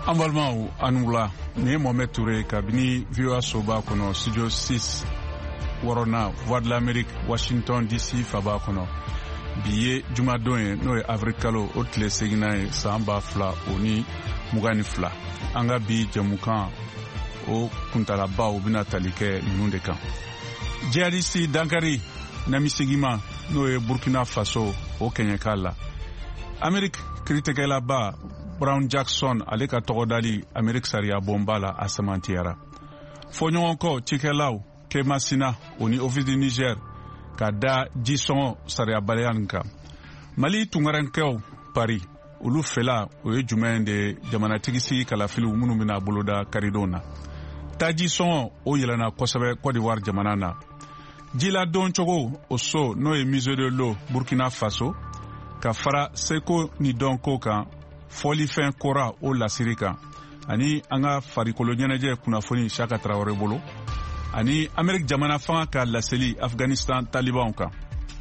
An balimaw anula ni Mohamed Touré kabini VOA soba kono studio 6 Warona Voix de l'Amérique Washington DC faba kono biye jumadon ye no ye avrikalo o tile segina ye samba fla oni mugani fla anga bi jamukan o kuntalabaw bina talike ninnu de kan jihadisi dankari namisegima no ye Burkina Faso o kenyekala Amerique kritikela ba Brown Jackson ale ka tɔgɔdali Amerique sariya bomba la a samantiyara fo ɲɔgɔn kɔ cikɛlaw ke masina oni office du Niger ka da jisɔngɔ sariyabaliya nin kan Mali tungarenkɛw Paris olu fɛla o ye jumɛn de jamanatigi sigi kalafiliw minnu bɛna boloda karidon na taji sɔngɔ o yɛlɛnna kosɛbɛ Côte d'Ivoire jamana na jila don cogo o so n'o ye musée de l'eau Burkina Faso ka fara seko ni dɔnko kan fɔlifɛn kora o lasiri kan ani an ka farikolo ɲɛnajɛ kunnafoni Chaka Traoré bolo ani Amérique jamana fanga ka laseli Afghanistan talibanw kan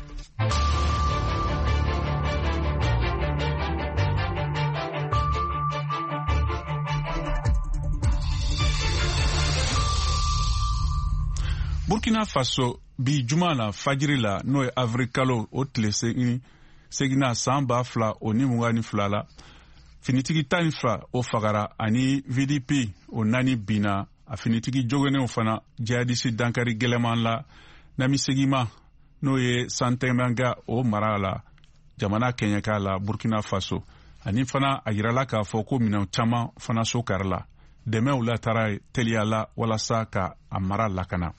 Burkina Faso bi juma la fajiri la n'o ye avril kalo o tile segina san ba fila o ni mugani fila la finitigi tan fila o fagara ani VDP o nani bina a finitigi jogenew fana jihadisi dankari gɛlɛman la namisegima n'o ye santɛmanga o mara la jamana kɛɲɛka la Burkina Faso ani fana a yirala k'a fɔ ko minɛw caman fana so karila dɛmɛw la tara teliya la walasa ka a mara lakana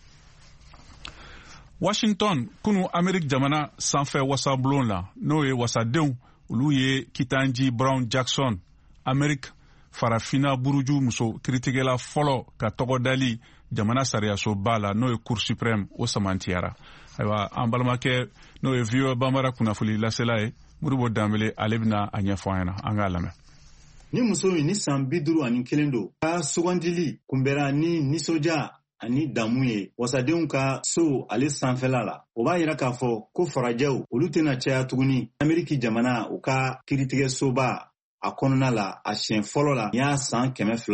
Washington kunu Amerique jamana sanfɛ wasabulon la n'o ye wasadenw olu ye Kitanji Brown Jackson Amerique farafina buruju muso kritikela fɔlɔ ka tɔgɔdali jamana sariyasoba la n'o ye Cour suprême o samantiyara ayiwa an balimakɛ n'o ye VOA Bambara kunnafoni lasela ye Modibo Dambele ale bɛna a ɲɛfɔ an ɲɛna an k'a lamɛn ni muso ni san 51 don ka sugandili kunbɛra ni nisɔndiya ani damu ye wasadenw ka so ale sanfɛla la o b'a yira k'a fɔ ko farajɛw olu tɛna caya tuguni Ameriki jamana u ka kiritigɛ soba a kɔnɔna la a siɲɛ fɔlɔ la y'a san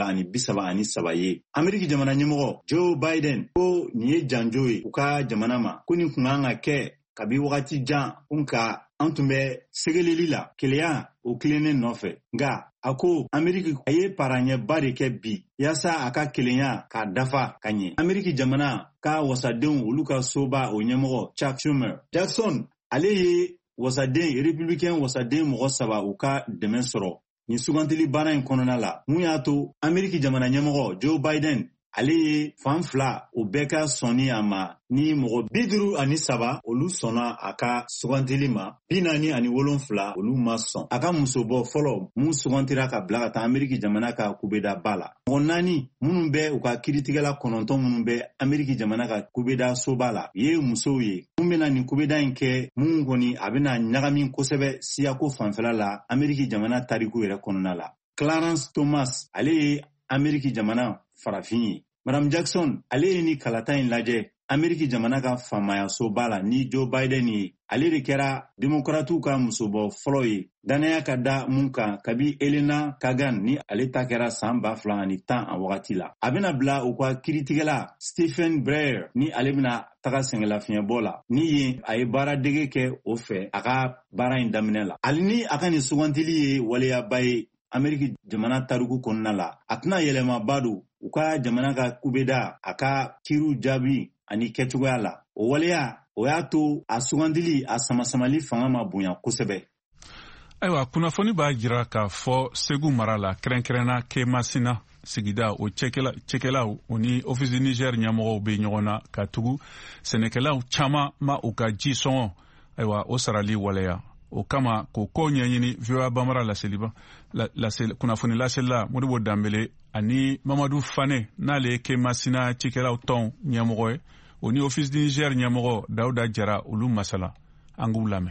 233 ye Ameriki jamana ɲɛmɔgɔ Joe Biden ko nin ye janjo ye u ka jamana ma ko nin kun kan ka kɛ kabi wagati jan nka an tun bɛ segeleli la keleya o kilennen nɔfɛ nka a ko Ameriki a ye paraɲɛba de kɛ bi yasa a ka kelenya k'a dafa ka ɲɛ Ameriki jamana ka wasadenw olu ka soba o ɲɛmɔgɔ Chuck Schumer Jackson ale ye wasaden républicain wasaden mɔgɔ 3 u ka dɛmɛ sɔrɔ nin sugantili baara in kɔnɔna la mun y'a to Ameriki jamana ɲɛmɔgɔ Joe Biden ale ye fan fila o bɛɛ ka sɔnni a ma ni mɔgɔ 53 olu sɔnna a ka sugantili ma 47 olu ma sɔn a ka musobɔ fɔlɔ mun sugantira ka bila ka taa Ameriki jamana ka kubeda ba la mɔgɔ 4 minnu bɛ u ka kiritigɛla 9 minnu bɛ Ameriki jamana ka kubeda soba la ye musow ye mun bɛna nin kubeda in kɛ mun kɔni a bɛna ɲagami kosɛbɛ siyako fanfɛla la Ameriki jamana tariku yɛrɛ kɔnɔna la Clarence Thomas ale ye Ameriki jamana farafin ye Madame Jackson ale ye ni kalata in lajɛ Ameriki jamana ka faamaya soba la ni Joe Biden ye ale de kɛra demokratiw ka musobɔ fɔlɔ ye danaya ka da mun kan kabi Elena Kagan ni ale ta kɛra san 2010 a wagati la a bɛna bila u ka kiritigɛla Stephen Breyer ni ale bɛna taga sɛngɛlafiɲɛbɔ la ni yen a ye baara dege kɛ o fɛ a ka baara in daminɛ la hali ni a ka nin sugantili ye waleyaba ye Ameriki jamana tariku kɔnɔna la a tɛna yɛlɛmaba don u ka jamana ka kubeda a ka kiriw jaabi ani kɛcogoya la o waleya o y'a to a sugandili a samasamali fanga ma bonya kosɛbɛ ayiwa kunnafoni b'a jira k'a fɔ Segu mara la kɛrɛnkɛrɛnna Kemasina sigida o cɛkɛlaw o ni office du Niger ɲɛmɔgɔw bɛ ɲɔgɔn na ka tugu sɛnɛkɛlaw caman ma u ka ji sɔngɔ ayiwa o sarali waleya o kama ko ko ɲɛɲini VOA Bambara kunnafoni lasela Modibo Dambele ani Mamadou Fane n'ale ye Kemasina cikɛlaw tɔn ɲɛmɔgɔ ye o ni office du Niger ɲɛmɔgɔ Dawuda Jara olu masala an k'u lamɛn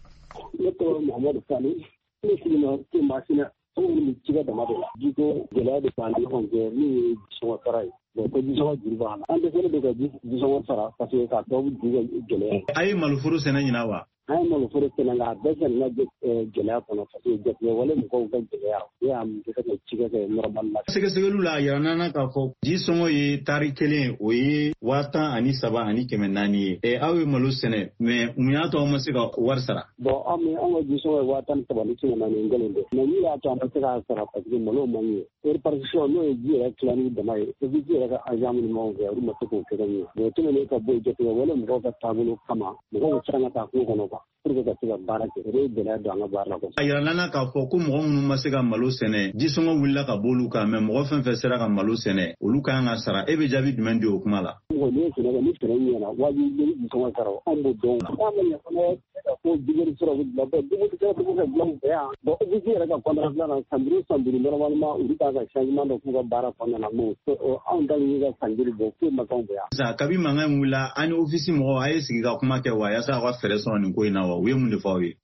ne tɔgɔ Mamadou Fane ne sigina Kemasina anw ni cikɛ dama de la jiko gɛlɛya de b'an ni ɲɔgɔn cɛ min ye jisɔngɔ sara ye ko jisɔngɔ juru b'an na an dɛsɛlen don ka jisɔngɔ sara parce que k'a sababu ju ka gɛlɛya a ye maloforo sɛnɛ ɲina wa an malo foro senanga bɛsɛn na gɛlɛya kɔnɔ parce que jatigɛ wale mɔgɔw ka gɛlɛya o y'a muso ka cikɛ kɛ normal la. Sɛgɛsɛgɛliw la yira nana k'a fɔ ji sɔngɔ ye tari kelen o ye 13,400 ye. Aw ye malo sɛnɛ mais mun y'a to aw ma se ka wari sara? Bon an ka ji sɔngɔ ye 13,400 ye ngelen dɛ. Mais min y'a to an ma se k'a sara parce que malo man ɲɛ. Répartition n'o ye ji yɛrɛ tilani dama ye. Et puis ji yɛrɛ ka agent minnu b'anw fɛ olu ma se k'o kɛ ka ɲɛ. Mais tɛmɛnen ka bɔ yen jatigɛ wale mɔgɔw ka taabolo kama mɔgɔw bɛ siran ka taa kungo kɔnɔ quoi. Pour que ka se ka baara kɛ. O de ye gɛlɛya don an ka baara la quoi. A yira nana k'a fɔ ko mɔgɔ minnu ma se ka malo sɛnɛ ji sɔngɔ wulila ka bɔ olu kan mais mɔgɔ fɛn fɛn sera ka malo sɛnɛ olu kan ka sara. E bɛ jaabi jumɛn di o kuma la? Mɔgɔ ni sɛnɛ kɛ ni sɛnɛ ɲɛna wajibi ji sɔngɔ sara anw b'o dɔn. An ma ɲɛ fana ka fɔ dumuni sɔrɔ bɛ bila bɛɛ dumuni sɔrɔ bɛ ka bila fɛ yan. Bon officier yɛrɛ ka contrat filanan san duuru normalement olu kan ka changement dɔ k'u ka baara kɔnɔna na mais anw ta ye ka san duuru bɔ foyi ma k'anw fɛ yan. Sisan kabi mankan wulila an ni office mɔgɔw a ye sigi ka kuma kɛ wa yaasa aw ka fɛɛrɛ sɔrɔ nin ko in na wa u ye mun de fɔ aw ye?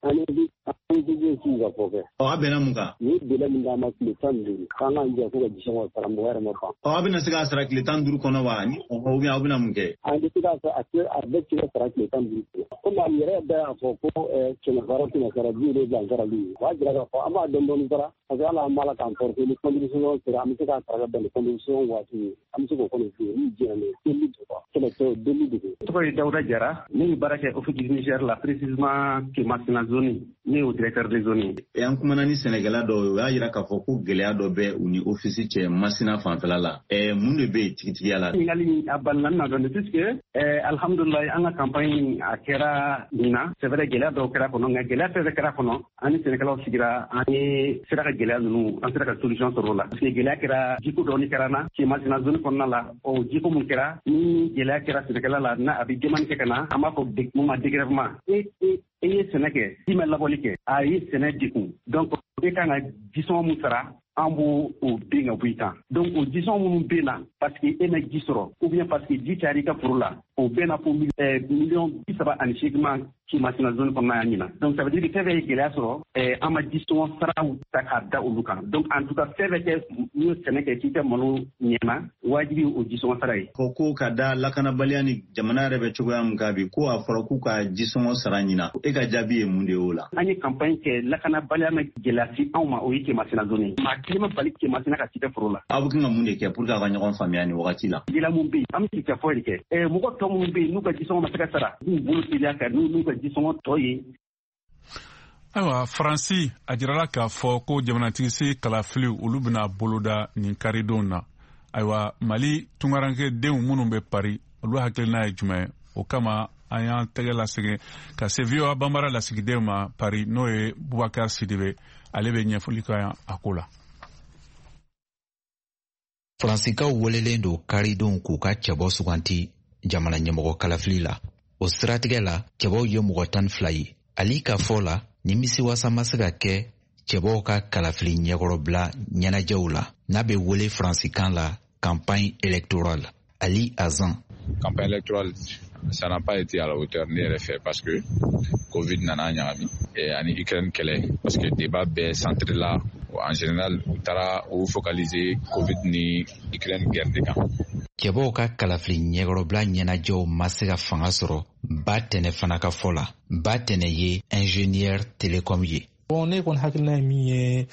An bɛ sigi ka fɔ kɛ. Aw bɛnna mun kan? Ni délai min d'an ma tile 15 k'an ka jɛ ko ka ji sɔngɔ sara mɔgɔ yɛrɛ ma ban. Aw bɛna se k'a sara tile 15 kɔnɔ wa ni ou bien aw bɛna mun kɛ? An bɛ se k'a sara a bɛ se ka sara tile 15 kɔnɔ. Komi a yɛrɛ bɛɛ y'a fɔ ko kɛmɛ baara tɛna sara 70 sara lu ye. O b'a jira k'a fɔ an b'a dɔɔni sara parce que hali an b'a la k'an forcer ni condition sera an bɛ se k'a sara ka bɛn ni condition waati ye. An bɛ se k'o kɔni f'i ye ni jɛna ni 2000 quoi. Kɛlɛ 2000. Tɔgɔ ye Dawuda Jara ne bɛ baara kɛ office du Niger la précisément Kemasina zone ne y'o directeur de zone ye. An kumana ni sɛnɛkɛla dɔ ye o y'a jira k'a fɔ ko gɛlɛya dɔ bɛ u ni office cɛ Masina fanfɛla la. Mun de bɛ yen tigitigiya la? Ɲininkali a balila na dɔɔni puisque alhamdulilayi an ka campagne a kɛra nin na c'est vrai gɛlɛya dɔw kɛra kɔnɔ nka gɛlɛya fɛn fɛn kɛra kɔnɔ an ni sɛnɛkɛlaw sigira an ye sera ka gɛlɛya ninnu an sera ka solution sɔrɔ o la parce que gɛlɛya kɛra jiko dɔɔni kɛra na Kemasina zone kɔnɔna la o jiko mun kɛra ni gɛlɛya kɛra sɛnɛkɛla la na a bɛ demande kɛ ka na an b'a fɔ mun ma dégrèvement e ye sɛnɛ kɛ i ma labɔli kɛ a ye sɛnɛ dekun donc e kan ka jisɔngɔ mun sara an b'o den ka bɔ i kan donc o jisɔngɔ minnu bɛ na parce que e ma ji sɔrɔ ou bien parce que ji cayara i ka foro la o bɛ na fo miliyɔn 38 ma Kemasina zone kɔnɔna yan ɲinan donc ça veut dire que fɛn fɛn ye gɛlɛya sɔrɔ an ma jisɔngɔ saraw ta k'a da olu kan donc en tout cas fɛn fɛn kɛ n'i ye sɛnɛ kɛ k'i tɛ malo ɲɛna wajibi o jisɔngɔ sara ye. Ko ka da lakanabaliya ni jamana yɛrɛ bɛ cogoya min kan bi ko a fɔra k'u ka jisɔngɔ sara ɲinan e ka jaabi ye mun de y'o la? An ye campagne kɛ lakanabaliya ma gɛlɛya si anw ma o ye Kemasina zone ye maa kelen ma bali Kemasina ka ci kɛ foro la. Aw bɛ kan ka mun de kɛ pour que aw ka ɲɔgɔn faamuya nin wagati la? Gɛlɛya mun bɛ yen an bɛ sigi ka fɔli kɛ mɔgɔ tɔ minnu bɛ yen n'u ka jisɔngɔ ma se ka sara n'u bolo teliya ka n'u ka jisɔngɔ tɔ ye. Ayiwa Faransi a jirala k'a fɔ ko jamanatigi se kalafiliw olu bɛna boloda nin karidenw na. Ayiwa Mali tungarankedenw minnu bɛ Paris olu hakilina ye jumɛn ye? O kama an y'an tɛgɛ lasegin ka se VOA Banbara lasigidenw ma Paris n'o ye Bubakar Sidibe ale bɛ ɲɛfɔli kɛ a ko la. Faransikaw welelen don karidenw k'u ka cɛbɔ suganti jamana ɲɛmɔgɔ kalafili la. O siratigɛ la cɛbɔw ye mɔgɔ 12 ye. Ali ka fɔ la nimisiwasa ma se ka kɛ cɛbɔw ka kalafili ɲɛkɔrɔbila ɲɛnajɛw la n'a bɛ wele faransikan la campagne électorale. Ali Azan. Campagne électorale, ça n'a pas été à la hauteur ni RFA parce que Covid nana ɲagami ani Ukraine kɛlɛ parce que débat bɛɛ centré la en général u taara u focaliser Covid ni Ukraine guerre de kan. Cɛbɔw ka kalafili ɲɛkɔrɔbila ɲɛnajɛw ma se ka fanga sɔrɔ ba tɛnɛ fana ka fɔ la. Ba tɛnɛ ye ingénieur télécom ye. Bon, ne kɔni hakilina ye min ye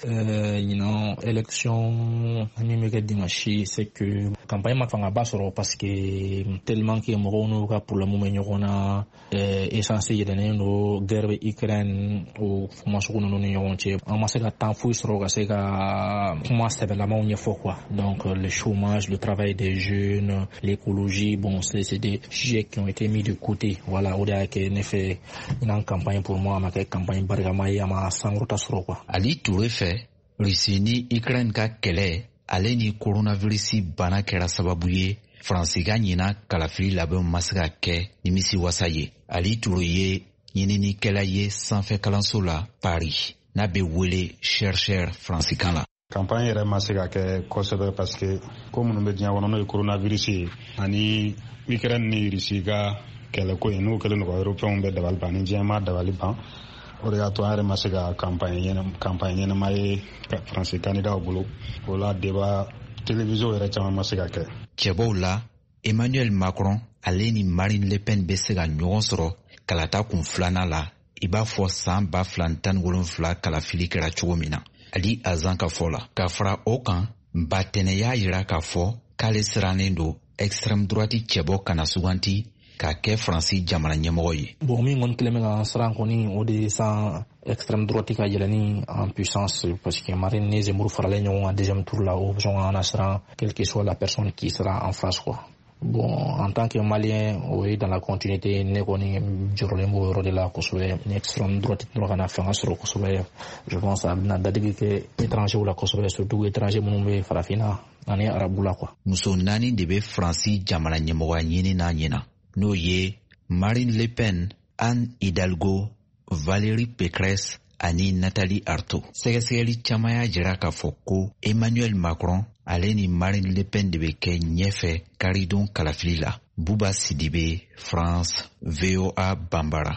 élection min bɛ kɛ dimanche c'est que campagne ma fangaba sɔrɔ parce que tellement que mɔgɔw n'u ka problème bɛ ɲɔgɔn na essence yɛlɛnnen don guerre bɛ Ukraine o kuma sugu ninnu ni ɲɔgɔn cɛ an ma se ka temps foyi sɔrɔ ka se ka kuma sɛbɛlamaw ɲɛfɔ quoi donc le chômage, le travail des jeunes, l'écologie, bon c'est des sujets qui ont été mis de côté. Voilà, o de y'a kɛ ne fɛ une campagne pour moi a ma kɛ campagne barikama ye a ma Ali Touré fɛ Russie ni Ukraine ka kɛlɛ ale ni coronavirus bana kɛra sababu ye Faransi ka ɲina kalafili labɛnw ma se ka kɛ nimisi wasa ye. Ali Touré ye ɲininikɛla ye sanfɛ kalanso la Paris n'a bɛ wele chercheur faransikan la. Campagne yɛrɛ ma se ka kɛ kosɛbɛ parce que ko minnu bɛ diɲɛ kɔnɔ n'o ye coronavirus ye ani Ukraine ni Russie ka kɛlɛko ye n'o kɛlen don ka européens bɛɛ dabali ban ni diɲɛ ma dabali ban. O de y'a to an yɛrɛ ma se ka campagne ɲɛnama ye Faransi candidat bolo o la débat télévision yɛrɛ caman ma se ka kɛ. Cɛbɔw la Emmanuel Macron ale ni Marine Le Pen bɛ se ka ɲɔgɔn sɔrɔ kalata kun filanan la i b'a fɔ san 2017 kalafili kɛra cogo min na. Ali Azan ka fɔ la ka fara o kan Batɛnɛ y'a yira k'a fɔ k'ale sirannen don extrême droite cɛbɔ kana suganti k'a kɛ Faransi jamana ɲɛmɔgɔ ye. Bon min kɔni kɛlen bɛ ka siran kɔni o de san extrême droite ka yɛlɛni en puissance parce que Marine ni Zemmour faralen ɲɔgɔn kan deuxième tour la o bɛ sɔn ka siran quelle que soit la personne qui sera en face quoi. Bon, en tant que Malien, oui, dans la continuité, ne kɔni jɔrɔlen b'o yɔrɔ de la kosɛbɛ. Ni extrême droite dɔrɔn kana fanga sɔrɔ kosɛbɛ, je pense a bɛna dadigi kɛ étranger la kosɛbɛ, surtout étranger minnu bɛ farafinna ani arabu la quoi. Muso 4 de bɛ Faransi jamana ɲɛmɔgɔya ɲini n'a ɲɛna. N'o ye Marine Le Pen, Anne Hidalgo, Valérie Pécresse ani Nathalie Arthaud. Sɛgɛsɛgɛli caman y'a jira k'a fɔ ko Emmanuel Macron ale ni Marine Le Pen de bɛ kɛ ɲɛfɛ karidon kalafili la. Buba Sidibe, France, VOA Bambara.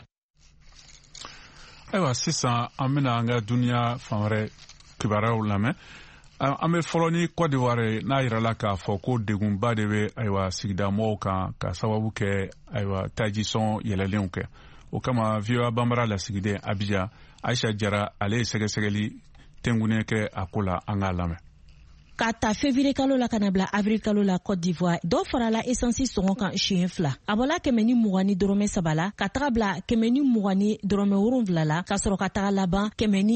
Ayiwa sisan an bɛna an ka duniya fan wɛrɛ kibaruyaw lamɛn. An bɛ fɔlɔ ni Côte d'Ivoire n'a yirala k'a fɔ ko degunba de bɛ ayiwa sigida mɔgɔw kan ka sababu kɛ ayiwa tajisɔn yɛlɛlenw kɛ. O kama VOA Bambara lasigiden Abidjan Aisha Jara ale ye sɛgɛsɛgɛli tɛngunen kɛ a ko la an k'a lamɛn. Ka ta février kalo la kana bila avril kalo la Côte d'Ivoire dɔ farala essence sɔngɔ kan siɲɛ 2 a bɔla 120 dɔrɔmɛ 3 la ka taga bila 120 dɔrɔmɛ 7 la ka sɔrɔ ka taga laban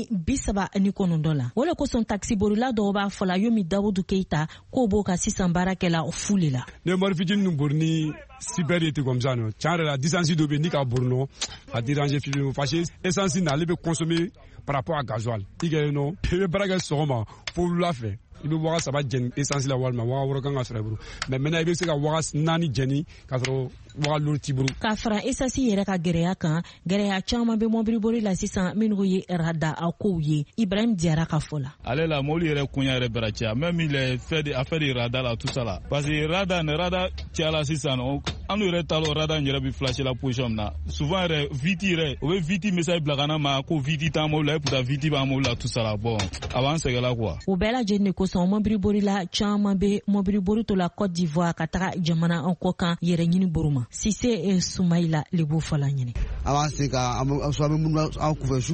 139 la o le kosɔn taxiborila dɔw b'a fɔla Yomi Dawudu Keita k'o b'o ka sisan baarakɛla fule la ne mari fitinin nu borni super était comme ça non tiɲɛ yɛrɛ la distance dɔ bɛ ni ka borno a déranger fitinin parce que essence n'ale bɛ consommer par rapport à gasoil i kɛ non i bɛ baara kɛ sɔgɔma fo wula fɛ i bɛ waga 3 jɛni essence la walima waga 6 kan ka sɔrɔ i bolo mais maintenant i bɛ se ka waga 4 jɛni ka sɔrɔ waga lori t'i bolo. Ka fara essence yɛrɛ ka gɛrɛya kan gɛrɛya caman bɛ mobiliboli la sisan minnu ye rada a kow ye Ibrahim Diarra ka fɔ la. ale la mobili yɛrɛ kunya yɛrɛ bɛra caya même il est fait de affaire de rada la tout ça la parce que rada cayala sisan an yɛrɛ t'a lɔ rada yɛrɛ bɛ flasher la position min na souvent yɛrɛ viti yɛrɛ o bɛ viti message bila ka na ma ko viti t'an mobili la et pourtant viti b'an mobili la tout ça la bon a b'an sɛgɛn la quoi. O bɛɛ lajɛlen de kosɔn mobiliboli la caman bɛ mobiliboli to la Côte d'Ivoire ka taga jamana an kɔ kan yɛrɛ ɲini boro ma Sise Soumaïla Lebo fala ɲini. Avant c'est qu'à en couverture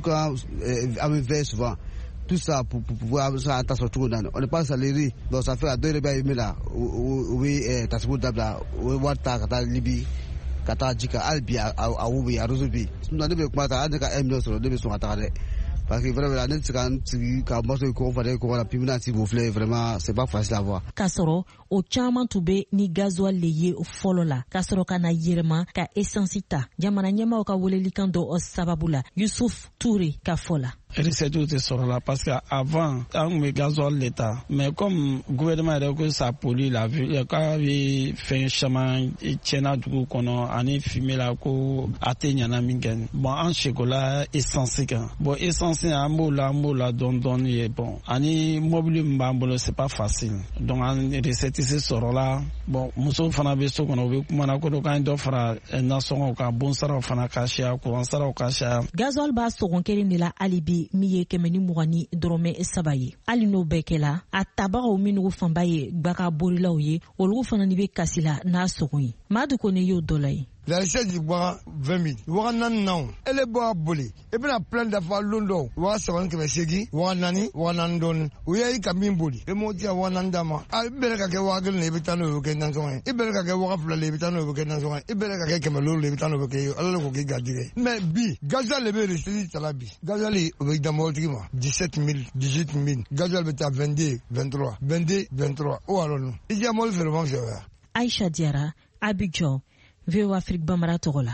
avec vers souvent tout ça pour pouvoir ça attention tout dans on n'est pas salarié donc ça fait à 2 rebelles mais là oui tasbou dabla wata kata libi kata jika albi a wubi a rozubi nous devons commencer à dire million sur devons sont attardés parce que vraiment la net quand moi je comprends qu'on a pimina si vous voulez vraiment c'est pas facile à voir kasoro o caman tun bɛ ni gasoil le ye fɔlɔ la ka sɔrɔ ka na yɛlɛma ka essence ta jamana ɲɛmaaw ka welelikan dɔ sababu la Yusuf Touré ka fɔ la. Recette te sɔrɔ la parce que avant an kun bɛ gasoil de ta mais comme gouvernement yɛrɛ ko ça pollue la ville k'a bɛ fɛn caman tiɲɛna dugu kɔnɔ ani fumier la ko a tɛ ɲana min kɛ bon an sekola essence kan bon essence an b'o la dɔɔni ye bon ani mobili min b'an bolo c'est pas facile donc an recette se sɔrɔ la bon musow fana bɛ so kɔnɔ u bɛ kumana ko k'an dɔ fara nasɔngɔw kan bon saraw fana ka caya courant saraw ka caya. Gasoil b'a sɔgɔn kelen de la hali bi min ye 120 dɔrɔmɛ 3 ye hali n'o bɛɛ kɛla a tabagaw minnu fanba ye baga borilaw ye olu fana ni bɛ kasi la n'a sɔgɔn ye Madu Kone y'o dɔ la ye. La recette du bois 20 000. Waga nan nan. Elle bois bolé. Et puis la plein d'affaires londo. Waga sawan ke segi. Waga nani. Waga nan don. Uya i kamin boli. E mo tia waga nan dama. A bele ka ke waga le bitano yo ke nan songa. E bele ka ke waga fula le bitano yo ke nan songa. E bele ka ke kemelo le bitano yo ke ala ko ke gadire. Mais bi gazal le be recette talabi. Gazal avec damo tigima 17 000, 18 000. Gazal beta 22, 23, 22, 23. O alors non. Il y a mol vraiment ça. Aisha Diarra, Abidjan. VOA Afrique Bambara Togola.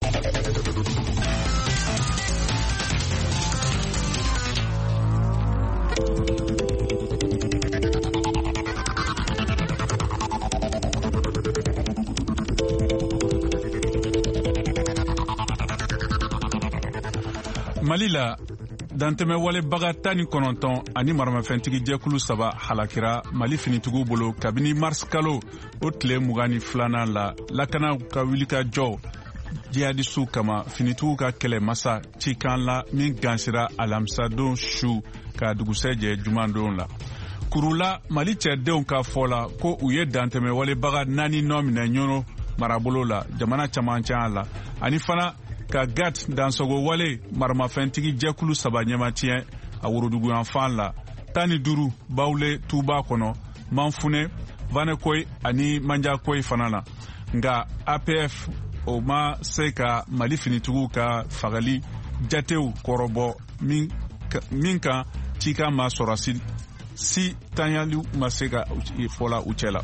Mali la dantɛmɛ walebaga 19 ani maramafɛntigi jɛkulu 3 halakira Mali finitigiw bolo kabini mars kalo o tile 22 la lakana ka wulika jɔ jihadisu kama finitigiw ka kɛlɛ masa cikan la min gansira alamsadon su ka dugusɛ jɛ jumandon la kurula Mali cɛdenw ka fɔ la ko u ye dantɛmɛ walebaga 4 nɔ minɛ ɲɔno marabolo la jamana caman la ani fana ka gat dansogo wale maramafɛntigi jɛkulu saba ɲɛmatiɲɛ a woroduguyan fan la 15 bawle tuba kɔnɔ manfune vanekoy ani manjakoy fana na nga APF o ma se ka Mali finitigiw ka fagali jatew kɔrɔbɔ min kan cika ma sɔrɔ si tanyali ma se ka fɔla u cɛla.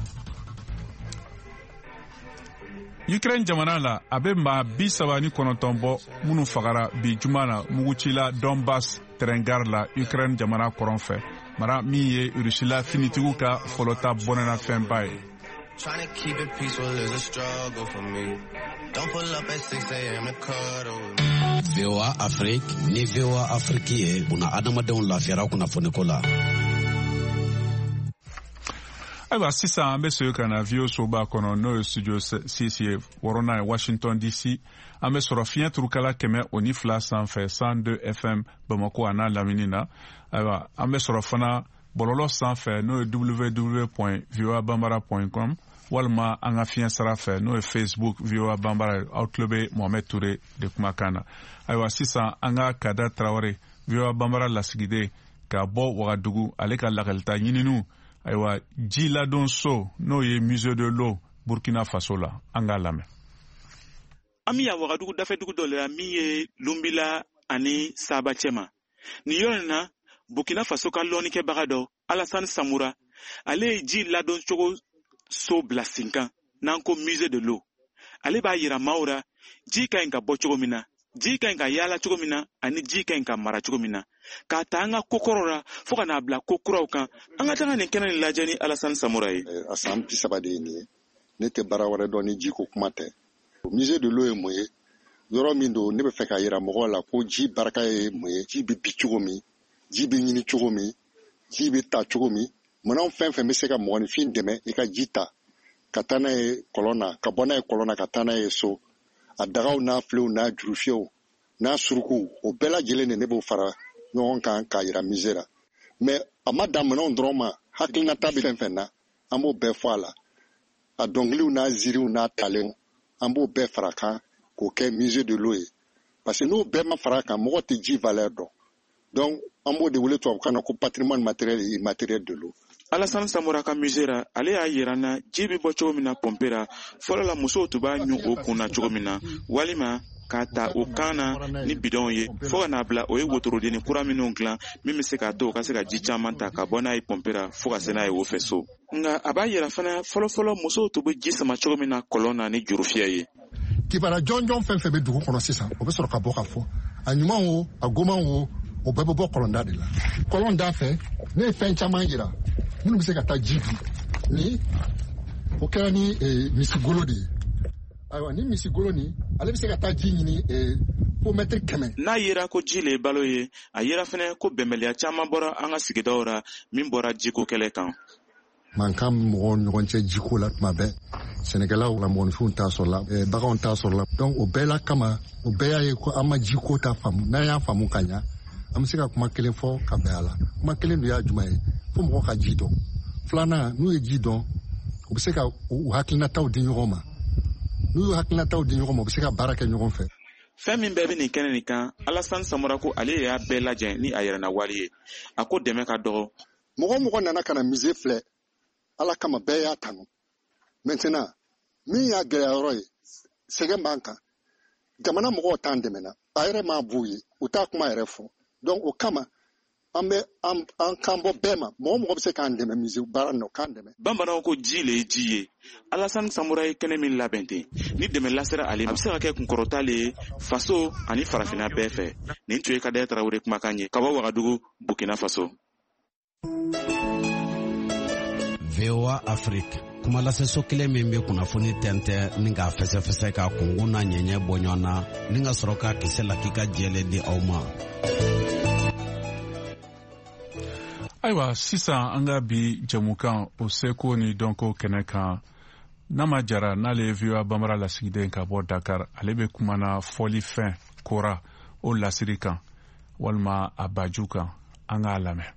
Ukraine jamana la a bɛ maa 39 bɔ minnu fagara bi juma na mugucila Donbass terɛngar la Ukraine jamana kɔrɔn fɛ mara min ye Rusila finitigiw ka fɔlɔta bɔnɛna fɛnba ye. VOA Afrique ni VOA Afrique ye buna adamadenw lafiyara kunnafoni ko la. Ayiwa sisan an bɛ sigi ka na VOA soba kɔnɔ n'o ye studio 6 ye wɔrɔnan ye Washington DC an bɛ sɔrɔ fiɲɛ turukala 102 sanfɛ 102 FM Bamako a n'a lamini na. Ayiwa an bɛ sɔrɔ fana bɔlɔlɔ sanfɛ n'o ye www.voabambara.com walima an ka fiɲɛ sara fɛ n'o ye Facebook VOA Bambara aw tulo bɛ Mohamed Ture de kumakan na. Ayiwa sisan an ka Kada Traore VOA Bambara lasigiden ka bɔ Wagadugu ale ka lakalita ɲininiw ayiwa ji ladon so n'o ye musée de l'eau Burkina Faso la an k'a lamɛn. An bɛ yan Wagadugu dafɛdugu dɔ la min ye Lumbila ani Saba cɛma. Nin yɔrɔ in na Burkina Faso ka lɔnnikɛbaga dɔ Alassane Samura ale ye ji ladon cogo so bila sen kan n'an ko musée de l'eau. Ale b'a yira maaw la ji ka ɲi ka bɔ cogo min na, ji ka ɲi ka yaala cogo min na ani ji ka ɲi ka mara cogo min na. K'a ta an ka kokɔrɔw la fo ka n'a bila ko kuraw kan. An ka taga nin kɛnɛ nin lajɛ ni Alassane Samura ye. A san 30 de ye nin ye. Ne tɛ baara wɛrɛ dɔn ni ji ko kuma tɛ. Musée de l'eau ye mun ye? Yɔrɔ min don ne bɛ fɛ k'a yira mɔgɔw la ko ji barika ye mun ye? Ji bɛ bi cogo min, ji bɛ ɲini cogo min, ji bɛ ta cogo min. Munna fɛn fɛn bɛ se ka mɔgɔninfin dɛmɛ i ka ji ta ka taa n'a ye kɔlɔn na, ka bɔ n'a ye kɔlɔn na ka taa n'a ye so. A dagaw n'a filew n'a jurufiyɛw n'a surukuw o bɛɛ lajɛlen de ne b'o fara ɲɔgɔn kan k'a yira musée la. Mais a ma dan minɛnw dɔrɔn ma, hakilinata bɛ fɛn fɛn na an b'o bɛɛ fɔ a la. A dɔnkiliw n'a ziiriw n'a talenw an b'o bɛɛ fara kan k'o kɛ musée de l'eau ye. Parce que n'o bɛɛ ma fara kan mɔgɔ tɛ ji valeur dɔn. Donc an b'o de wele tubabukan na ko patrimoine matériel et immatériel de l'eau. Alassane Samura ka musée la ale y'a yira n na ji bɛ bɔ cogo min na pompe la fɔlɔ la musow tun b'a ɲu o kun na cogo min na walima k'a ta o kan na ni bidɔnw ye fo ka n'a bila o ye wotorodenni kura minnu dilan min bɛ se k'a to o ka se ka ji caman ta ka bɔ n'a ye pompe la fo ka se n'a ye o fɛ so. Nka a b'a yira fana fɔlɔfɔlɔ musow tun bɛ ji sama cogo min na kɔlɔn na ni jurufiyɛ ye. Kibara jɔnjɔn fɛn fɛn bɛ dugu kɔnɔ sisan o bɛ sɔrɔ ka bɔ ka fɔ a ɲuman o a goman o o bɛɛ bɛ bɔ kɔlɔnda de la. Kɔlɔnda fɛ ne ye fɛn caman yira minnu bɛ se ka taa ji bi ni o kɛra ni misigolo de ye. Ayiwa ni misigolo ni ale bɛ se ka taa ji ɲini fo mètre 100. N'a yera ko ji le ye balo ye a yera fana ko bɛnbaliya caman bɔra an ka sigidaw la min bɔra jiko kɛlɛ kan. Mankan mɔgɔw ni ɲɔgɔn cɛ jiko la tuma bɛɛ sɛnɛkɛlaw la mɔgɔninfinw t'a sɔrɔ la baganw t'a sɔrɔ la donc o bɛɛ la kama o bɛɛ y'a ye ko an ma jiko ta faamu n'an y'a faamu ka ɲa an bɛ se ka kuma kelen fɔ ka bɛn a la kuma kelen dɔ y'a jumɛn ye fo mɔgɔ ka ji dɔn filanan n'u ye ji dɔn u bɛ se ka u hakilinataw di ɲɔgɔn ma n'u y'u hakilinataw di ɲɔgɔn ma u bɛ se ka baara kɛ ɲɔgɔn fɛ. Fɛn min bɛɛ bɛ nin kɛnɛ nin kan Alassane Samura ko ale y'a bɛɛ lajɛ ni a yɛrɛna wari ye a ko dɛmɛ ka dɔgɔ. Mɔgɔ mɔgɔ nana ka na musée filɛ ala kama bɛɛ y'a tanu maintenant min y'a gɛlɛya yɔrɔ ye sɛgɛn b'an kan jamana mɔgɔw t'an dɛmɛna a yɛrɛ m'a b'u ye u t'a kuma yɛrɛ fɔ donc o kama an bɛ an kan bɔ bɛɛ ma mɔgɔ mɔgɔ bɛ se k'an dɛmɛ musée baara in na o k'an dɛmɛ. Bamananw ko ji le ye ji ye Alassane Samura ye kɛnɛ min labɛn ten ni dɛmɛ lasera ale ma a bɛ se ka kɛ kunkɔrɔta le ye faso ani farafinna bɛɛ fɛ nin tun ye Kadɛrɛ Tarawele kumakan ye ka bɔ Wagadugu Burkina Faso. VOA Afrique kuma laseso kelen min bɛ kunnafoni tɛntɛ ni k'a fɛsɛfɛsɛ ka kungun n'a ɲɛɲɛ bɔ ɲɔgɔn na ni ka sɔrɔ k'a kisɛ la k'i ka jɛlen di aw ma. Ayiwa sisan an ka bi jamukan o seko ni dɔnko kɛnɛ kan n'a ma jara n'ale ye VOA Bambara lasigiden ka bɔ Dakar ale bɛ kumana fɔlifɛn kora o lasiri kan walima a baju kan an k'a lamɛn.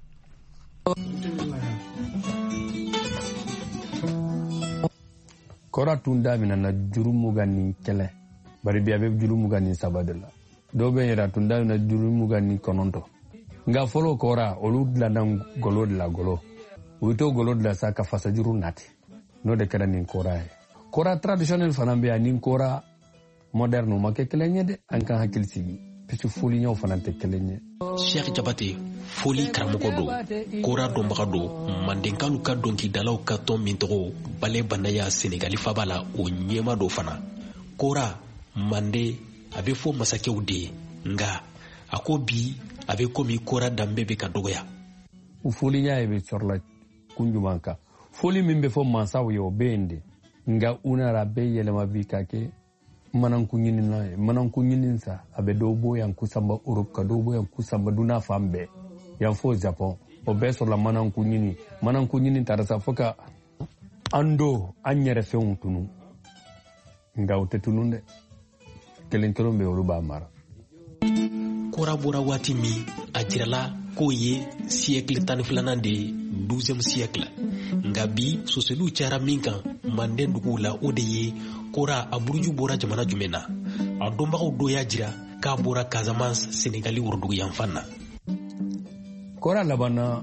Kora tun daminɛna Jurumu ka nin kɛlɛ bari bi abe juru mugani sabadela do be yera tunda na juru mugani kononto nga folo kora olu dlan golo de la golo wuto golo de la saka fasa juru nati no de kera nin kora traditionnel fanambe anin kora moderne ma ke kelenye de anka hakil sigi pisu foli nyaw fanante kelenye Cheikh Jabate foli karamogo do kora do mbagado mandenkalu ka donki dalaw ka ton mintogo bale banaya Senegali fabala o nyema do fana kora mande abe fo masakew de nga akobi abe komi kora dambe be ka dogoya foli nya ebe chorla kunjumanka foli mimbe fo mansaw yo bende nga unara be yelema bikake manan kunyinin sa abe dobo yan kusamba Europe ka dobo yan kusamba duna fambe yan fo Japan o be sur la manan kunyinin tarasa foka ando anyere feun tunu nga utetununde kelen be Yoruba mara kora bora wati mi ajirala ko ye siècle tan filanan de 12e siècle nga bi soselu cara minkan manden dugula odeye kora aburuju bora jamana jumena adomba do ya jira ka bora Casamance Senegali wurdugu yanfanna kora labana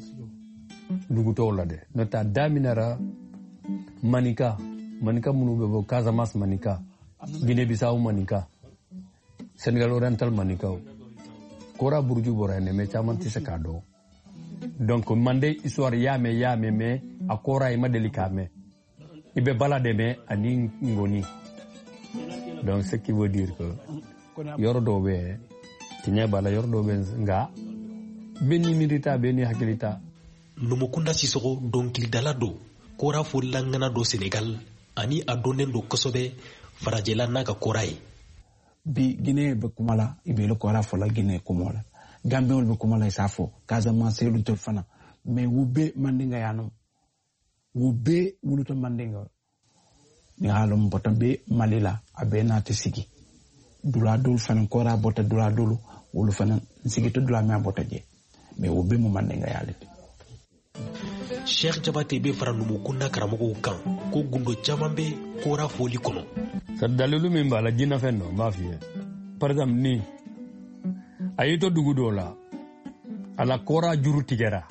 duguto la de nota daminara manika munu be Casamance manika Guinée Bissau manika Senegal Oriental manika kora buruju bora ne me chaman ti sekado donc mande histoire yame me akora ima delikame ibe balade me ani ngoni donc ce qui veut dire que yordo be tinya bala yordo be nga beni milita beni hakilita numukunda Sisoko donc lidalado kora fo langana do Senegal ani adonen do kosobe farajela naga korai bi Guinée be kumala ibe lo kora fo la Guinée kumola Gambie be kumala isafo Casamance lu to fana mais wube mandinga yano wube wuluto mandinga ni halum bota be malila abena tesigi dula dul fana kora bota dula dulu wulu fana sigi to dula me bota je mais wube mu mandinga yalete Cheikh Jabate be fara numu kunna karamogo kan ko gundo jamambe kora foli kono sadalilu min bala jina fenno mafie par exemple ni ayito dugudo la ala kora juru tigera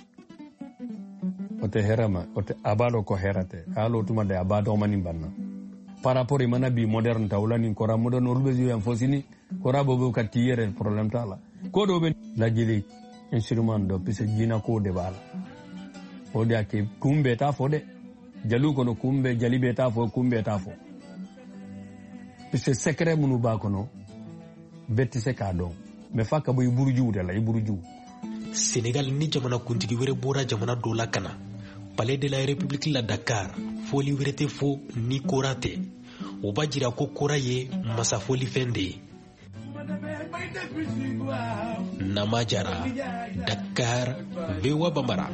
ote herama ote abado ko herate alo tuma de abado mani banna par rapport e mana bi moderne tawla ni kora moderne ulbe yo fosini kora bobo ka tiere problème tala ko do be la jeli instrument do pise jina ko de bala o de ake kumbe ta fo de jalu kono kumbe jali be ta fo kumbe ta fo pise secret munu ba kono betti se ka do me faka boy buruju de la buruju Senegal ni jamana kuntigi were bora jamana do la kana Palais de la République la Dakar foli werete fo ni korate o bajira ko koraye masa foli fende Namajara Dakar Vewa Bambara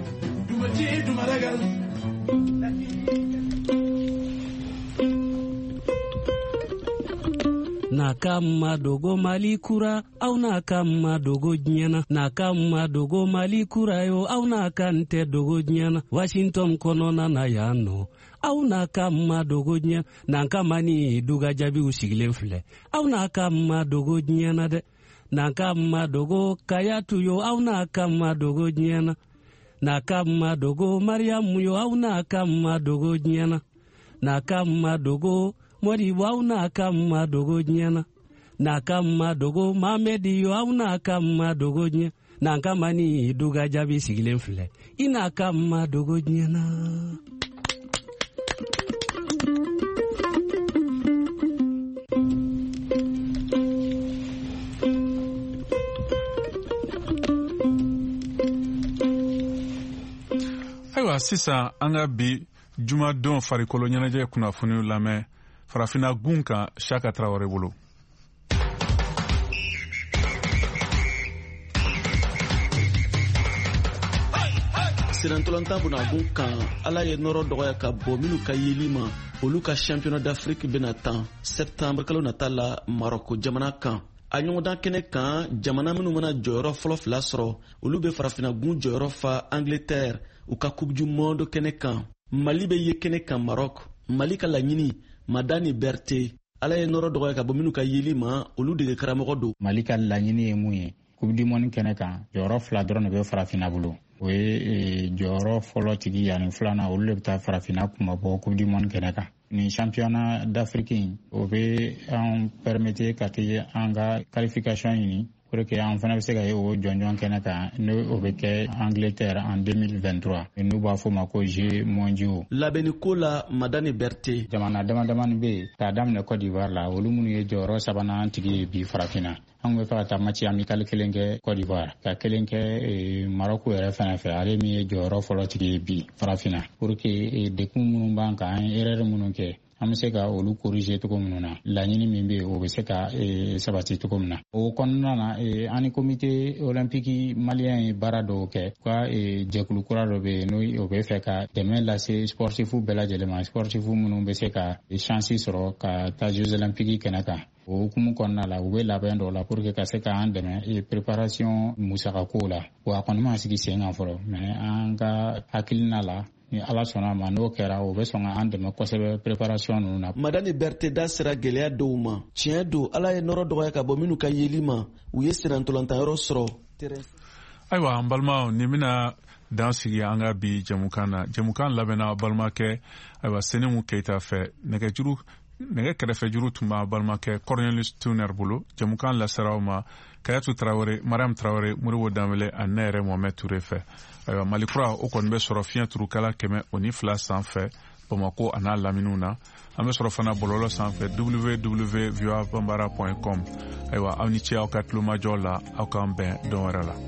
na kama dogo mali kura au na kama dogo nyana na kama dogo mali kura yo au na kante dogo nyana Washington konona na yano au na kama dogo nyana na kama ni duga jabi usigile fle au na kama dogo nyana de na kama dogo kayatu yo au na kama dogo nyana na kama dogo Mariamu yo au na kama dogo nyana na kama dogo Mori wau na kama dogo nyana na kama dogo Mamedi yo au na kama dogo nyana na kama ni duga jabi sigile fle ina kama dogo nyana Aiwa sisa anga bi juma don farikolo ɲɛnajɛ kunnafoniw lamɛn farafina gun kan Chaka Traoré bolo. Sirantolanta bunagun kan ala ye nɔrɔ dɔgɔya ka bɔ minnu ka yeli ma olu ka championnat d'Afrique bena tan septembre kalo nata la Maroko jamana kan a ɲɔgɔndan kɛnɛ kan jamana minnu mana jɔyɔrɔ fɔlɔ fila sɔrɔ olu be farafinagun jɔyɔrɔ fa Angleterre u ka coupe du monde kɛnɛ kan Mali be ye kɛnɛ kan Maroc Mali ka laɲini Madani Berté ala ye nɔrɔ dɔgɔya ka bɔ minnu ka yeli ma olu dege karamɔgɔ don. Mali ka laɲini ye mun ye coupe du monde kɛnɛ kan jɔyɔrɔ 2 dɔrɔn de bɛ farafinna bolo. O ye jɔyɔrɔ fɔlɔ tigi ani filanan olu de bɛ taa farafinna kuma bɔ coupe du monde kɛnɛ kan. Ni championnat d'Afrique o bɛ an permettre ka kɛ an ka qualification ɲini pour que an fana bɛ se ka ye o jɔnjɔn kɛnɛ kan n'o bɛ kɛ Angleterre en 2023 n'u b'a fɔ ma ko Jeux mondiaux. Labɛnni ko la Madani Berté. Jamana damadamani bɛ yen k'a daminɛ Côte d'Ivoire la olu minnu ye jɔyɔrɔ 3nan tigi ye bi farafinna. An bɛ fɛ ka taa match amical kelen kɛ Côte d'Ivoire ka kelen kɛ Maroc yɛrɛ fana fɛ ale min ye jɔyɔrɔ fɔlɔ tigi ye bi farafinna pour que dekun minnu b'an kan an ye erreur minnu kɛ an bɛ se ka olu corriger cogo minnu na laɲini min bɛ yen o bɛ se ka sabati cogo min na. O kɔnɔna na an ni comité olympique malien ye baara dɔw kɛ ka jɛkulu kura dɔ bɛ yen n'o bɛ fɛ ka dɛmɛ lase sportifu bɛɛ lajɛlen ma sportifu minnu bɛ se ka chance sɔrɔ ka taa Jeux olympiques kɛnɛ kan. O hukumu kɔnɔna la u bɛ labɛn dɔw la pour que ka se k'an dɛmɛ préparation musakako la wa a kɔni ma sigi sen kan fɔlɔ mais an ka hakilina la ni ala sɔnna ma n'o kɛra o bɛ sɔn ka an dɛmɛ kosɛbɛ préparation ninnu na. Madani Berté da sera gɛlɛya dɔw ma tiɲɛ don ala ye nɔrɔ dɔgɔya ka bɔ minnu ka yeli ma u ye sirantolantanyɔrɔ sɔrɔ. Ayiwa an balimaw ni bɛna dan sigi an ka bi jamukan na jamukan labɛnna balimakɛ ayiwa Seningu Keyita fɛ nɛgɛ kɛrɛfɛjuru tun b'a balimakɛ Cornelius Tuner bolo jamukan laseraw ma Kayatu Traoré Mariam Traoré Moribo Danbele ani ne yɛrɛ Mohamed Touré fɛ. Ayiwa Malikura o kɔni bɛ sɔrɔ fiɲɛ turukala 102 sanfɛ Bamako a n'a laminiw na an bɛ sɔrɔ fana bɔlɔlɔ sanfɛ www.voabambara.com. Ayiwa aw ni ce aw ka tulomajɔ la aw k'an bɛn don wɛrɛ la.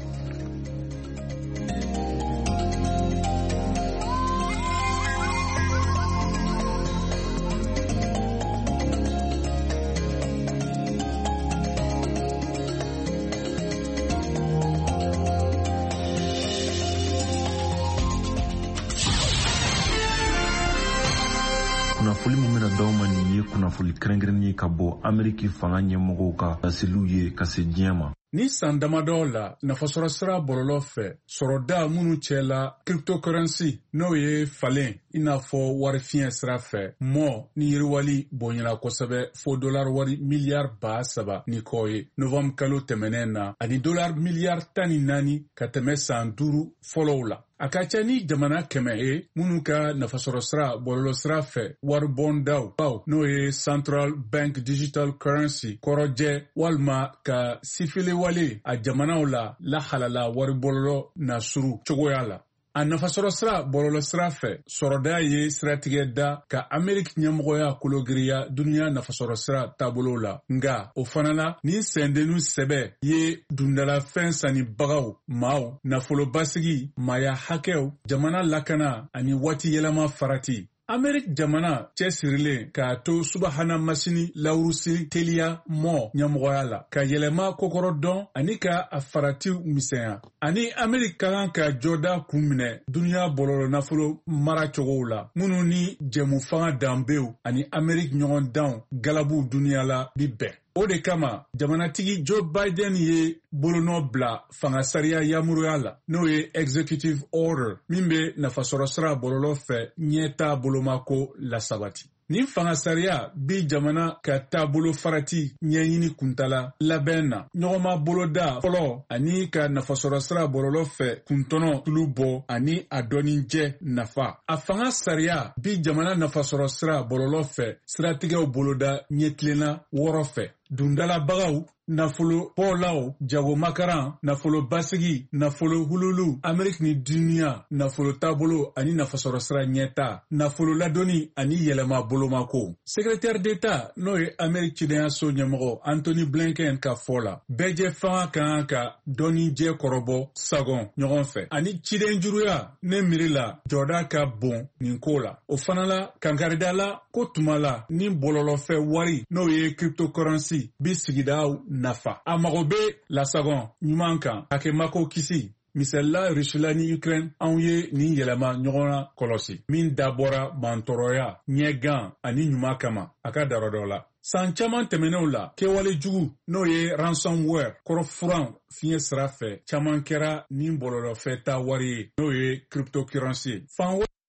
kunnafoli min bɛna d'aw ma nin ye kunnafoli kɛrɛnkɛrɛnnen ye ka bɔ Ameriki fanga ɲɛmɔgɔw ka laseliw ye ka se diɲɛ ma. Ni san damadɔ la nafasɔrɔ sira bɔlɔlɔ fɛ sɔrɔda minnu cɛla cryptocurrency n'o ye falen i n'a fɔ wari fiɲɛ sira fɛ mɔ ni yiriwali bonyana kosɛbɛ fo dollar wari miliyari 3,000 ni kɔ ye novembre kalo tɛmɛnen na ani dollar miliyari 14 ka tɛmɛ san 5 fɔlɔw la. A ka ca ni jamana 100 ye minnu ka nafasɔrɔ sira bɔlɔlɔ sira fɛ wari bɔndaw n'o ye Central Bank Digital Currency kɔrɔjɛ walima ka sifile wale a jamanaw la lahalala wari bɔlɔlɔ na suru cogoya la. A nafasɔrɔ sira bɔlɔlɔ sira fɛ sɔrɔda ye siratigɛ da ka Ameriki ɲɛmɔgɔya kologiriya duniya nafasɔrɔ sira taabolo la nga o fana la ni sɛndenu sɛbɛ ye dundalafɛn sannibagaw maaw nafolobasigi maaya hakɛw jamana lakana ani waati yɛlɛma farati. Ameriki jamana cɛsirilen k'a to subahana masini lawurusi teliya mɔ ɲɛmɔgɔya la ka yɛlɛma kokɔrɔ dɔn ani ka a faratiw misɛnya ani Ameriki ka kan ka jɔda kun minɛ duniya bɔlɔlɔ nafolo mara cogow la minnu ni jɛmu fanga danbew ani Ameriki ɲɔgɔn danw galabu duniya la bi bɛn. O de kama jamanatigi Joe Biden ye bolonɔ bila fanga sariya yamuruya la n'o ye executive order min bɛ nafasɔrɔ sira bɔlɔlɔ fɛ ɲɛta bolomako lasabati. Nin fanga sariya bi jamana ka taabolo farati ɲɛɲini kuntala labɛn na ɲɔgɔnma boloda fɔlɔ ani ka nafasɔrɔ sira bɔlɔlɔ fɛ kuntɔnɔ tulu bɔ ani a dɔnninjɛ nafa. A fanga sariya bi jamana nafasɔrɔ sira bɔlɔlɔ fɛ siratigɛw boloda ɲɛtilenna 6 fɛ. Dundalabagaw nafolo bɔlaw jagomakaran nafolo basigi nafolo hululu Ameriki ni duniya nafolo taabolo ani nafasɔrɔ sira ɲɛta nafolo ladɔnni ani yɛlɛma bolomako. Secrétaire d'État n'o ye Ameriki cidenyaso ɲɛmɔgɔ Anthony Blinken ka fɔ la bɛɛjɛ fanga kan ka dɔnnijɛ kɔrɔbɔ sagon ɲɔgɔn fɛ ani ciden juruya ne miiri la jɔda ka bon nin ko la. O fana la kankarida la ko tuma la ni bɔlɔlɔfɛ wari n'o ye cryptocurrency bi sigidaw nafa. A mago bɛ lasagon ɲuman kan a kɛ mako kisi. Misalila Rusila ni Ukraine anw ye nin yɛlɛma ɲɔgɔn na kɔlɔsi min dabɔra mantɔrɔya ɲɛgan ani ɲuman kama a ka dara dɔ la. San caman tɛmɛnenw la kɛwale jugu n'o ye ransomware kɔrɔfuran fiɲɛ sira fɛ caman kɛra nin bɔlɔlɔfɛ ta wari ye n'o ye cryptocurrency. Fan